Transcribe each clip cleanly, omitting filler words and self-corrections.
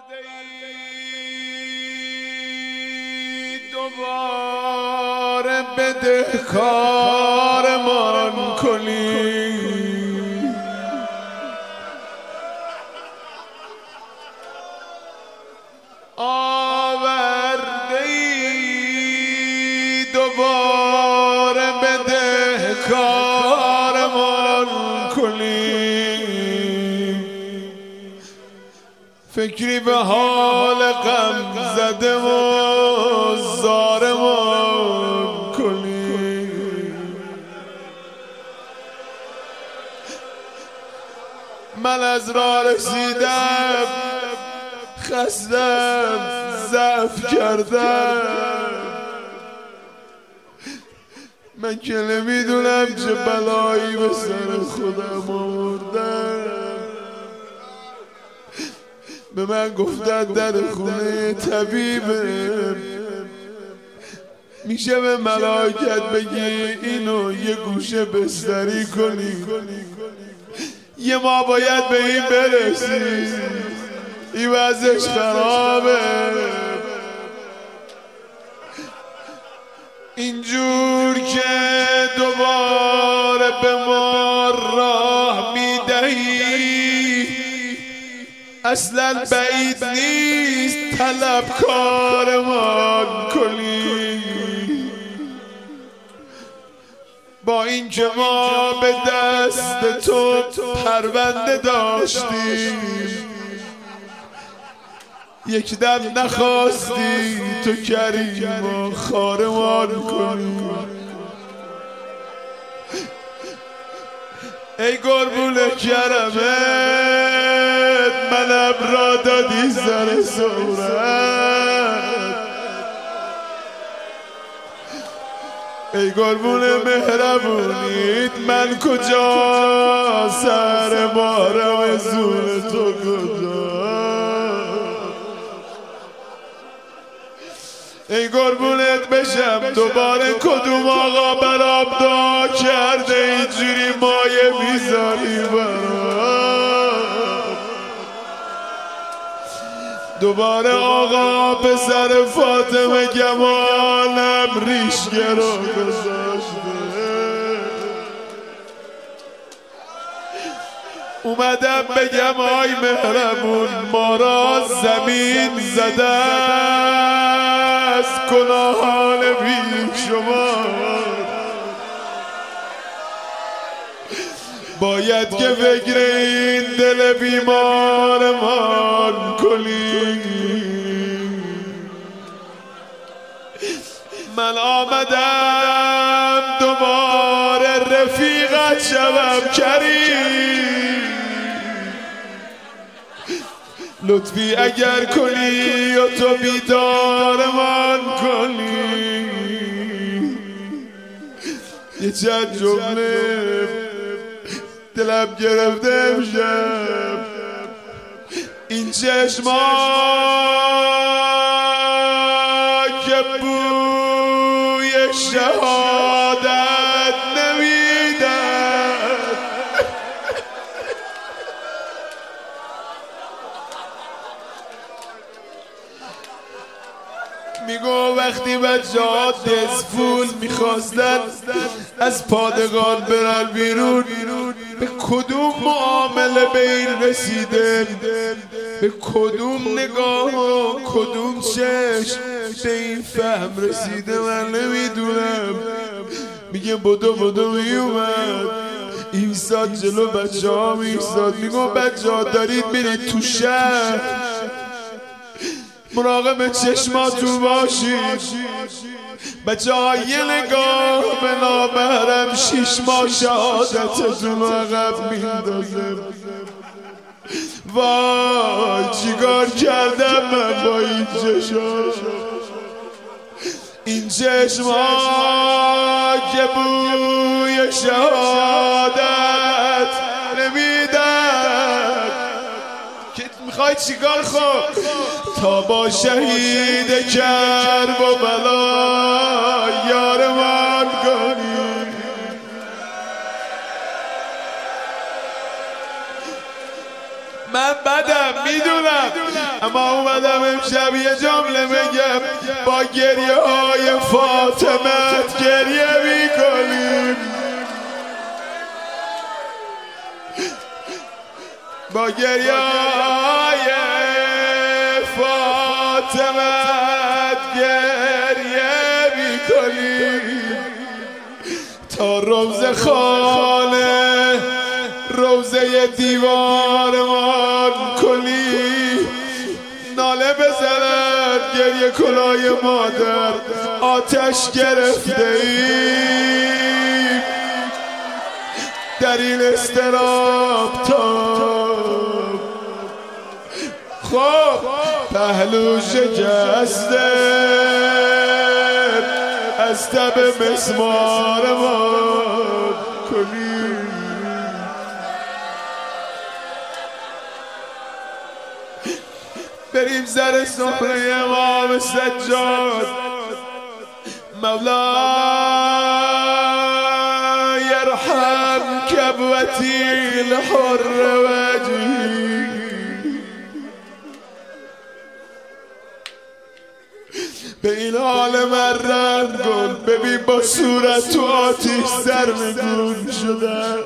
دوباره بدهکارمان کنی، آورده ای دوباره بدهکارمان کنی، فکری به حال غم زده و زارمان کنی. من از راه رسیدم، خستم، ضعف کردم، من که نمیدونم چه بلایی به سر خودم آوردم. به من گفتن در خونه طبیبه، میشه به ملائکت بگی اینو یه گوشه بستری کنی، یه ما باید به این برسی، این وضعش خرابه. اینجور که دوباره به ما راه میدهی، اصلا بعید نیست طلبکارمان کنی. با این که ما به دست تو پرونده داشتیم، یک دم نخواستی تو کریم و خارمان کنی. ای قربون کرمت، منم را دادی سر صورت. ای قربون مهربونیت، من کجا سر مارم زور تو کجا. ای قربونت بشم دوباره کدوم آقا برام دعا کرده اینجوری مایه میذاری برام. دوباره آقا پسر فاطمه گمانم ریشگه رو گذاشته. اومدم بگم آی مهربون، ما را زمین زده است گناهان بی شمار، باید که فکر این دل بیمارمان کنی. من آمدم دوباره رفیقت شوم کریم، لطفی اگر کنی و تو بیدارمان کنی. یه چند جمله دلم گرفته امشب، این چشما که بوی شهادت نمیدن، میگو وقتی بچه ها دزفول میخواستن از پادگان برن بیرون، به کدوم معامله به این رسیده، به کدوم نگاه و کدوم چشم به این فهم رسیده من نمیدونم. میگه بدو میومد ایستاد جلو بچه ها میستاد، میگو بچه ها دارید میرید تو شهر، مراقب چشماتون باشید. بچه ها یه نگاه به نامحرم 6 ماه شهادتتون عقب میندازه. وای چیکار کردم من با این چشم، این چشم ها که بوی شهادت نمیدن. که میخوای چیکار خب تا با شهید کرب و بلا یارمان کنی. من بدم میدونم، اما شب یه جمله بگم با گریه های فاطمت گریه میکنیم، با گریه های فاطمت گریه میکنیم تا روزه خانه روزه دیوارمان کنی ناله بزند گریه کلای مادر آتش گرفته ایم در این استراب تاب. خب پهلو شکسته از تب مسمار ما کنی، بریم سر سفره امام سجاد. مولا یرحم کبوتی الحر وجهی، به این حال من رحم کن، ببین با صورت تو آتیش سرنگون شدم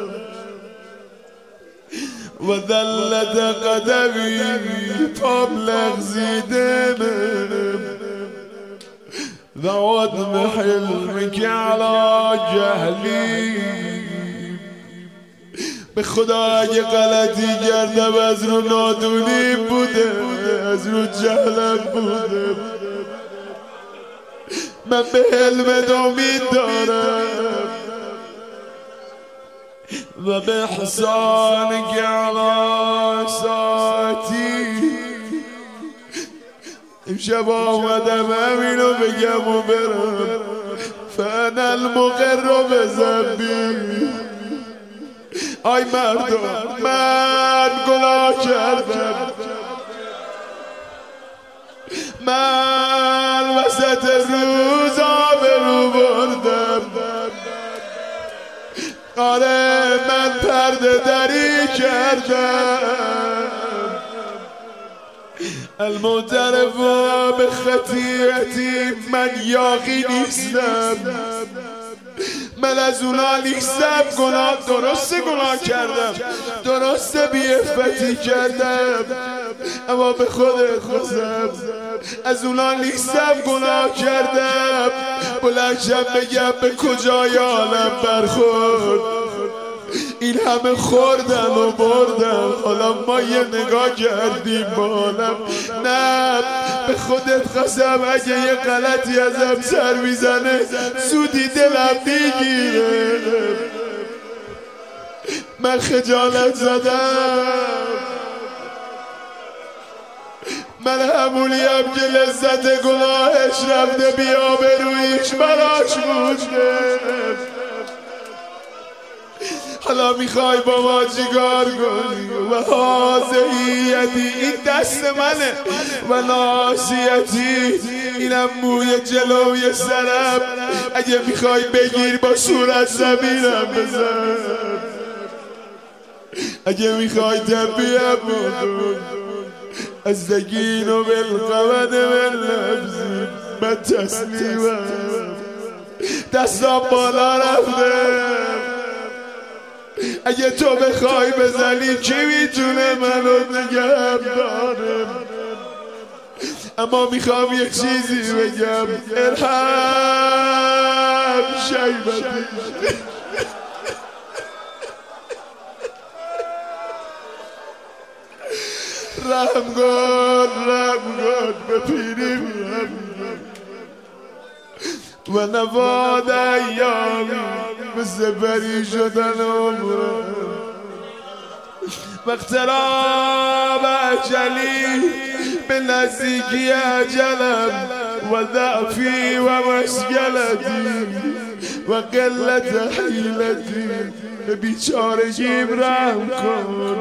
و دلت قدمی پام لغزیده و عدم حلمك علی جهلی. به خدا اگه غلطی کردم از رو نادونی بوده، از رو جهلم بوده، من به حلمت امید دارم و به احسان که علی ساعتی. امشب آمدم همینو بگم و برم، فانا المقر بذنبی. آی مردم من گناه کردم، من وسط روز آبرو بردم، آره من پرده دری کردم. المعترف به خطیئتی من یاغی نیستم، من از اونا نیستم. گناه درسته گناه کردم، درسته بی‌عفتی کردم، اما به خودت خودم از اونا نیستم. گناه کردم بلنشم بگم به کجای عالم برخورد، این همه خوردن و بردن، حالا ما یه نگاه کردیم با عالم. نه به خودت قسم اگه یه غلطی ازم سر میزنه زودی دلم میگیره. من خجالت زدم، من همونیم که لذت گناهش رفته بیا به رویش براش مونده. حالا میخوای با ما چیکار کنی؟ و حاضیتی این دست منه و ناسیتی اینم موی جلوی سرم، اگه میخوای بگیر با صورت زمینم بزن، اگه میخوای تنبیهم بکن از دگین و بالقود باللبزی. من تسلیمم، دستم بالا رفتم، اگه تو بخوای بزنی کی میتونه منو نگه داره؟ اما میخوام یک چیزی بگم، ارحم شیبتی. رحم کن به پیریم و نواد ایامی مثل بری شدن عمرم و اقتراب اجلی به نزدیکی اجلم و ضعفی و مشکلتی و قلت حیلتی. به بیچارگیم رحم کن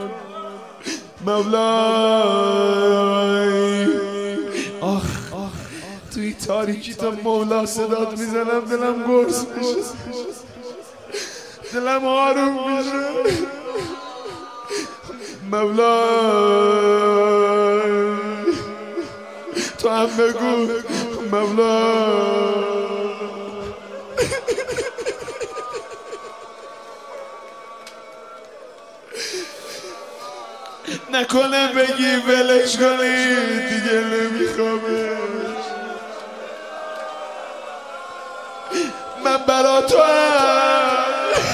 مولای. آخ توی تاریکی تا مولا صدات میزنم دلم گرس میشه، دلم آروم میشه. مولای تو هم بگو مولا. نکنه بگی ولش کنی دیگه نمیخوامش، من برا تو هم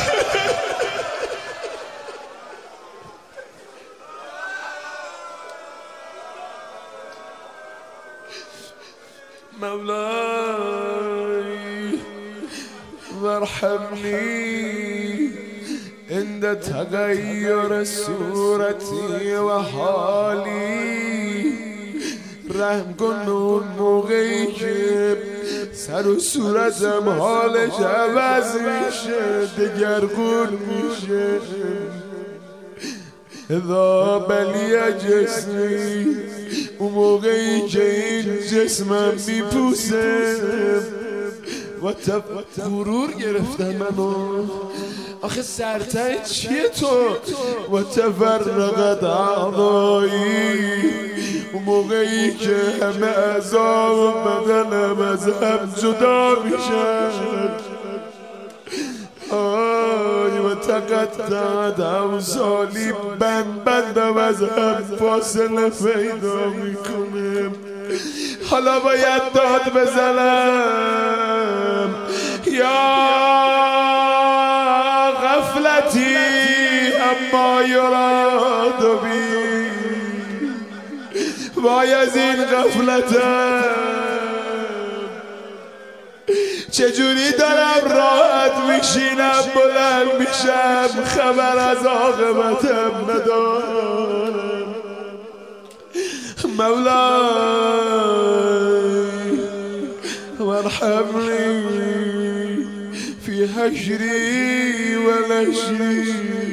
مولاي وارحمني عند تغير صورتي و حالی. رحم کن اون موقعی که سر و صورتم حالش عوض میشه، دگرگون میشه. اذا بلی جسمی، اون موقعی که این جسمم میپوسه و غرور گرفتن منو. آخه سرته چیه تو؟ و تفرقت اعضایی، اون موقعی که همه اعضا و بدنم از هم جدا میشن. آی و تقطعت اوصالی، بندم از هم فاصله پیدا میکنه. حالا باید داد بزنم یا غفلتی اما یراد بی. وای از این غفلتم، چجوری دارم راحت میشینم بلند میشم خبر از عاقبتم ندارم. مولاي وارحمني في حشري و نشری.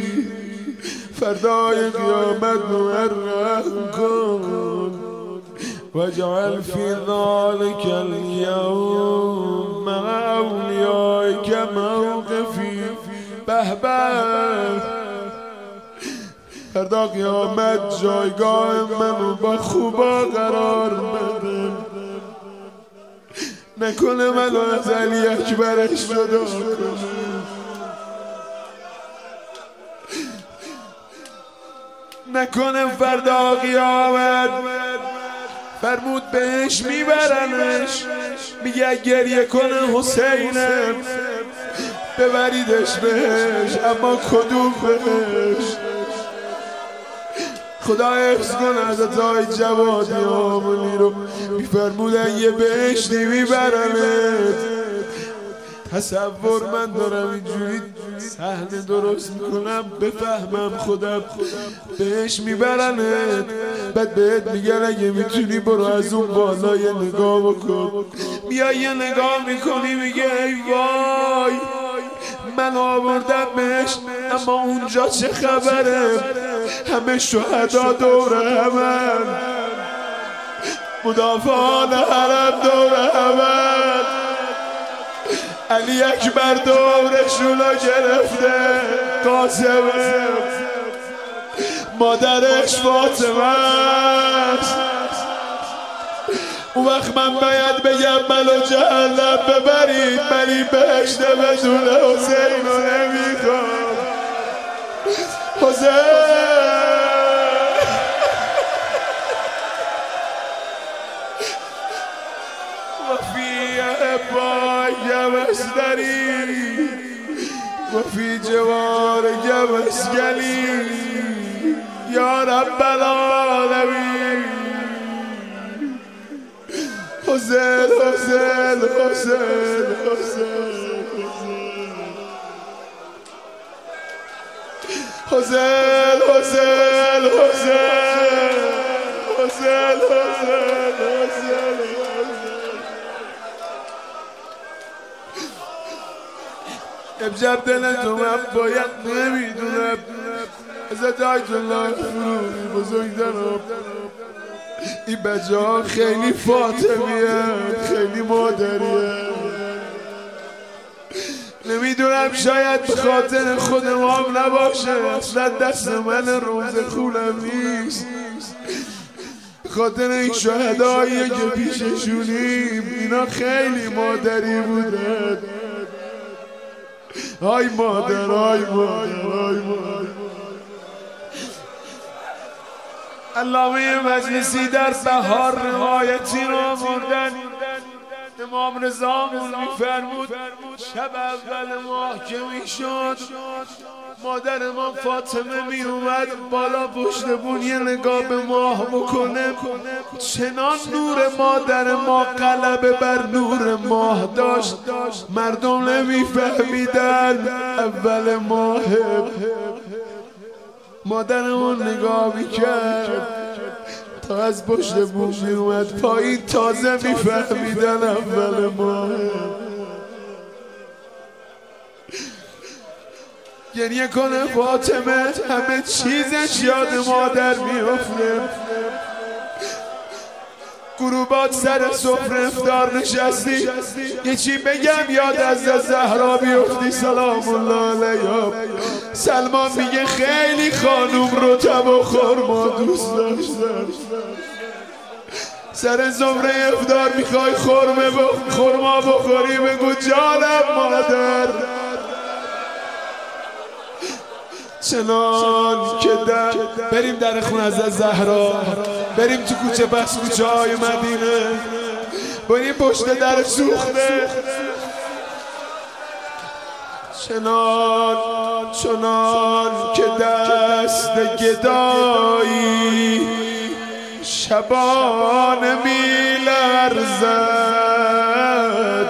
فردای قیامت رحم کن واجعل في ذلك اليوم مع اولیائک موقفی. به فردا قیامت جایگاه منو با خوبا قرار بده. نکنه منو از علی اکبرش جدا کنه. نکنه فردا قیامت فرمود بهش میبرنش، میگه گریه کنه حسینم ببریدش بهش، اما کدوم بهش؟ خدا حفظ کنه حضرت های جوادی آمونی رو، میفرمودن یه بهشتی میبرنت. تصور من دارم اینجوری صحنه درست میکنم بفهمم خودم. بهش میبرنت، بعد بهت میگن اگه میتونی برو از اون بالا یه نگاه بکن. میای یه نگاه میکنی میگه ای وای من آوردم بهش، اما اونجا چه خبره؟ همه شهدا دوره همن، مدافعان حرم دوره همن، علی اکبر دورشون رو گرفته، قاسمه مادرش فاطمه است. اون وقت من باید بگم منو جهنم ببرید، من این بهشت بدون حسین رو نمیخوام. حسین وفی احبای مسدری وفی جوار مسگلی یا رب العالمین. حسین حسین حسین حسین حسین حسین حسین حسین امشب دل تو من باید نمیدونم حضرت آیت الله فروغی بزرگدارم این بچه ها خیلی فاطمیه، خیلی مادریه. نمیدونم شاید به خاطر خود ما هم نباشه، اصلا دست من روز خونم نیست، به خاطر این شهدایی که پیششونیم اینا خیلی مادری بودن. های مادر، های مادر، های مادر. علامه مجلسی در بهار روایتی را مردن امام رضا میفرمود شب اول ماه که میشد مادر ما فاطمه می اومد بالا پشت بون یه نگاه به ماه بکنه، چنان نور مادر ما غلبه بر نور ماه داشت مردم نمیفهمیدن اول ماه. مادرمون نگاه میکرد تا از پشت بوم میومد پایین تازه میفهمیدن اول ماه. گریه کنه فاطمه همه چیزش یاد مادر میفته. گروبات سر سفره افطار نشستی یه چی بگم یاد از زهرا بیفتی سلام الله علیها. سلمان میگه خیلی خانوم رطب و خرما دوست داشتن. سر سفره افطار میخوای خرما بخوری بگو جانم مادر. چنان که بریم در خونه از زهرا، بریم تو کوچه بخش کوچه های مدینه، بریم پشت در سوخته. چنان که دست گدایی شبانه میلرزد،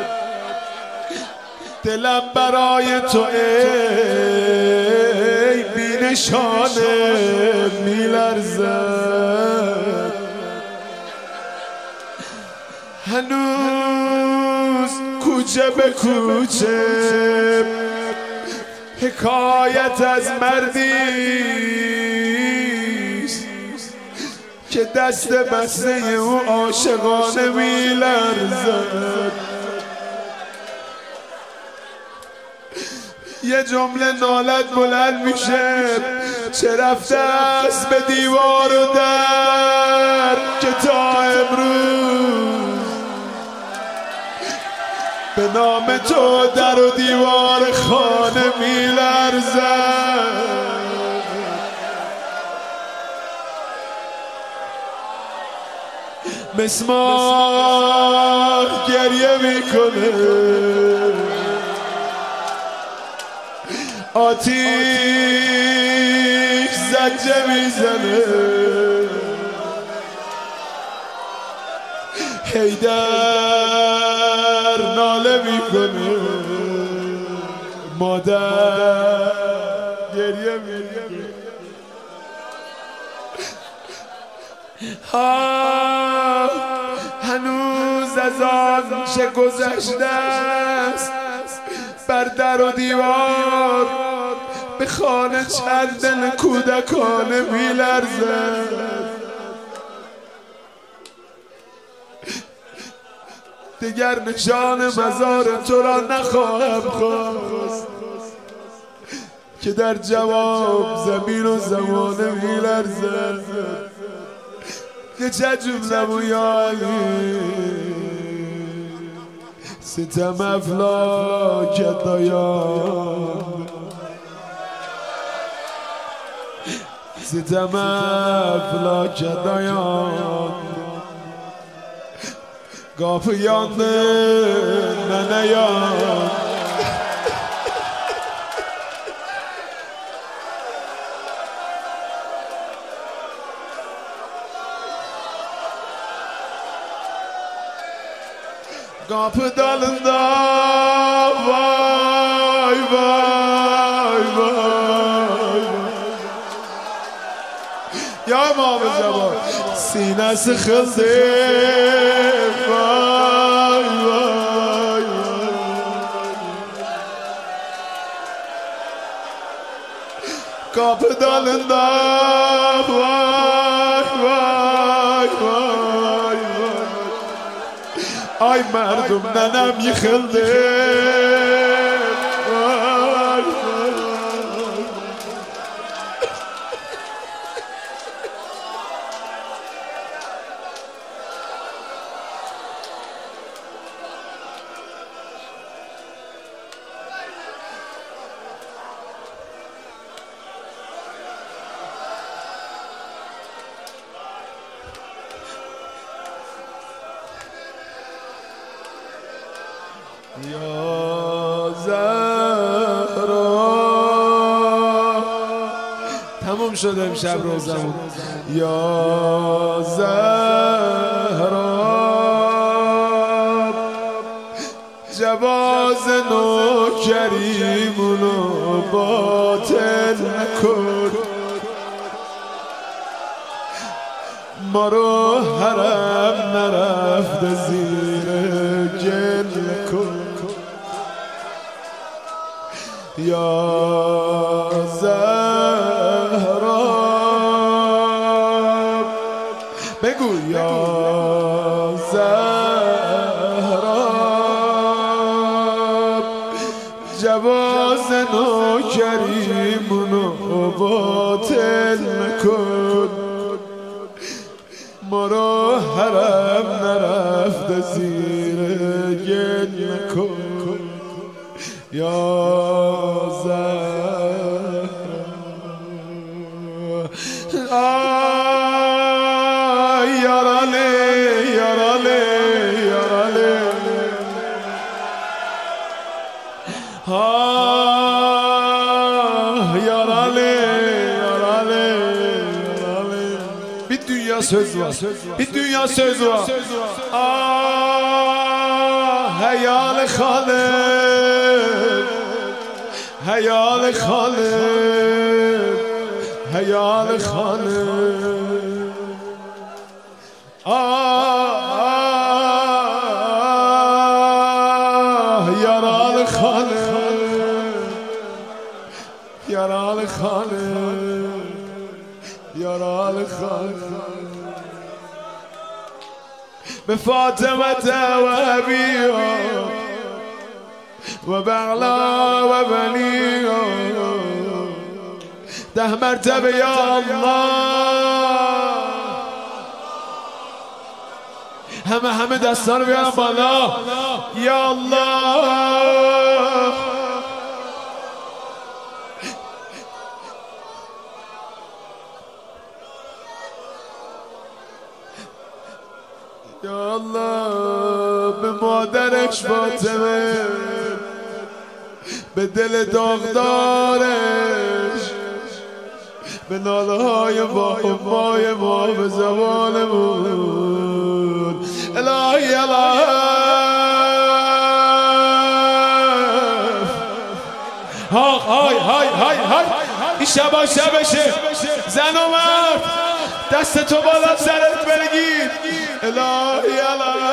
دلم برای تو ای بی نشانه میلرزد. هنوز کوچه به کوچه حکایت از مردیست که دست بسته او عاشقانه میلرزد. یه جمله نالت بلند میشه چه رفته است به دیوار و در که تا امروز به نام تو در و دیوار خانه میلرزد. مسمار گریه میکنه، آتیش زجه میزنه، حیدر ناله میکنه، مادر گریه میکنه. هنوز از آن چه گذشته است بر در و دیوار به خانه چند دل کودکانه میلرزد. دیگر نشان مزار تو را نخواهم خواست که در جواب زمین و زمانه میلرزد. یه چه جمله و یا علی ستم افلاک دایان، ستم افلاک دایان، گاف یانده ننیان. گاپ دالندا وای وای وای یا امام زمان سینه سخلده وای وای گاپ دالندا وای وای وای آی مردم ننم یخلده یا زهرا. تموم شد امشب روزمون. یا زهرا جواز نوکریمونو باطل نکن، ما رو حرم نرفته زیر گل نکن. یا زهرا بگو یا زهرا جواز نوکریمونو باطل نکن، ما رو حرم نرفته زیر گل نکن. یا زهرا یاراله یاراله یاراله yaralı yaralı yaralı. Bir dünya söz var, bir dünya söz var. Hayal Halid, hayal Halid, hayal Halid. Yaralı Halid, yaralı Halid, yaralı Halid. بفاطمة وأبيها وبعلا وبنيها ده مرتبة يا الله. همه دستان بیارم بالا. یا الله یا الله. به مادرش فاطمه، به دل داغدارش، به ناله های مای ما، به زبانمون. الهی الهی های های های های. این شبا شبشه. زن و مرد دست تو بالا سرت بگیر. الهی الهی